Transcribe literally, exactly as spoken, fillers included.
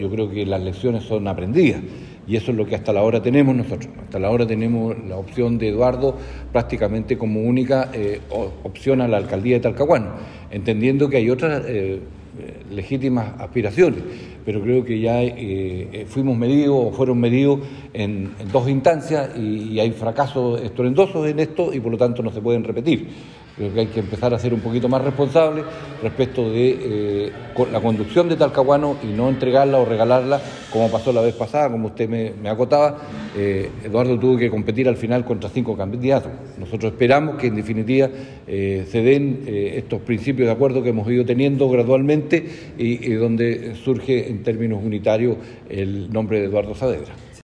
yo creo que las lecciones son aprendidas. Y eso es lo que hasta la hora tenemos nosotros. Hasta la hora tenemos la opción de Eduardo prácticamente como única eh, opción a la alcaldía de Talcahuano, entendiendo que hay otras eh, legítimas aspiraciones, pero creo que ya eh, fuimos medidos o fueron medidos en, en dos instancias y, y hay fracasos estruendosos en esto y por lo tanto no se pueden repetir. Creo que hay que empezar a ser un poquito más responsable respecto de eh, la conducción de Talcahuano y no entregarla o regalarla como pasó la vez pasada, como usted me, me acotaba. Eh, Eduardo tuvo que competir al final contra cinco candidatos. Nosotros esperamos que en definitiva eh, se den eh, estos principios de acuerdo que hemos ido teniendo gradualmente y, y donde surge en términos unitarios el nombre de Eduardo Saavedra.